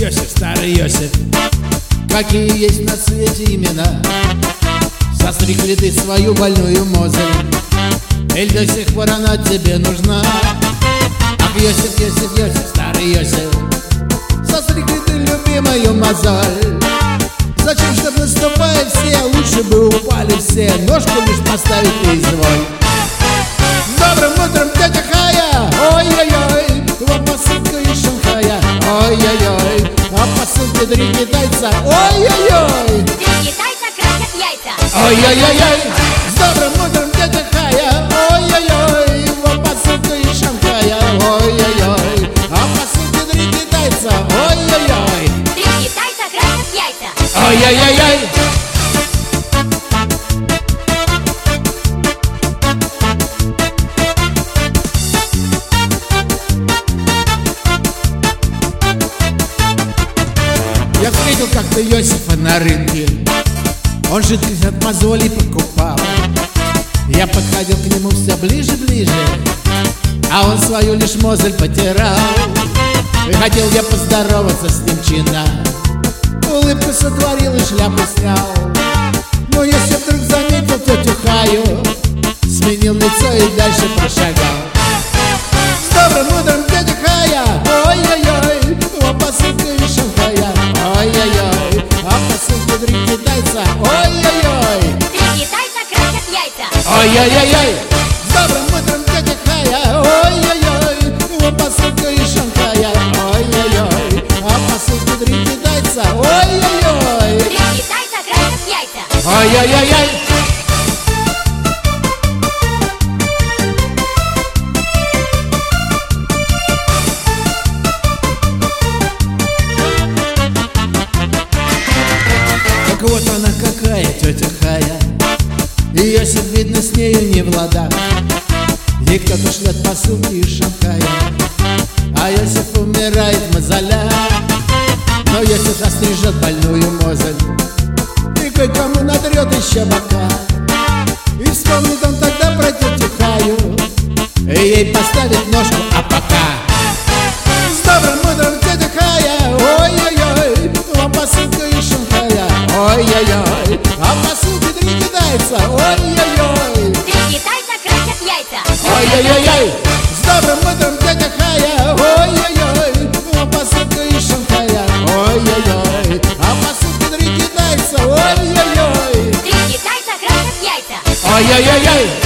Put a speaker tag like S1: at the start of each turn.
S1: Йосиф, старый Йосиф, какие есть на свете имена. Состриг ли ты свою больную мозоль, или до сих пор она тебе нужна? Ах, Йосиф, Йосиф, Йосиф, старый Йосиф, состриг ли ты любимую мозоль? Зачем, чтоб наступая все, лучше бы упали все, ножку лишь поставить ты изволь. Добрым утром, тетя Хая, ой-ой-ой, вам посылка из Шанхая, ой-ой-ой, а посылки 3 китайца, ой-ой-ой.
S2: 3 китайца красят яйца,
S1: ой-ой-ой, с добрым утром, тетя Хая, ой-ой-ой, вам посылка из Шанхая, ой-ой-ой, а посылки 3 китайца, ой-ой-ой.
S2: 3 китайца красят яйца,
S1: ой-ой-ой. Я встретил как-то Йосифа на рынке, он жидкость от мозолей покупал. Я подходил к нему все ближе-ближе, а он свою лишь мозоль потирал. И хотел я поздороваться с ним чинно, улыбку сотворил и шляпу снял. Но Йосиф вдруг заметил тетю Хаю, сменил лицо и дальше прошагал. С добрым утром, тетя Хая, ой-ой-ой, вам посылка из Шанхая, ой-ой-ой, а посылка 3 китайца, ой-ой-ой.
S2: 3 китайца красят яйца,
S1: ой-ой-ой. С добрым утром, тетя Хая, ой-ой-ой, вам посылка из Шанхая, ой-ой-ой, а посылка 3 китайца, ой-ой-ой.
S2: 3 китайца красят яйца,
S1: ой-ой-ой. Так вот она какая, тетя Хая, и Йосиф, видно, с нею не в ладах. Ей кто-то шлет посылки из Шанхая, а Йосиф умирает в мозолях. Но Йосиф острижет больную мозоль и кое-кому натрет еще бока. И вспомнит он тогда про тетю Хаю, и ей поставит ножку, а пока. С добрым утром, тетя Хая, ой-ой-ой, вам посылка из Шанхая, ой-ой-ой, а посылки 3 китайца, ой-ой-ой.
S2: 3 китайца красят яйца,
S1: ой-ой-ой. С добрым утром, тетя Хая, ой-ой-ой, вам посылка из Шанхая, ой-ой-ой, а посылки 3 китайца, ой-ой-ой.
S2: 3 китайца красят яйца,
S1: ой-ой-ой.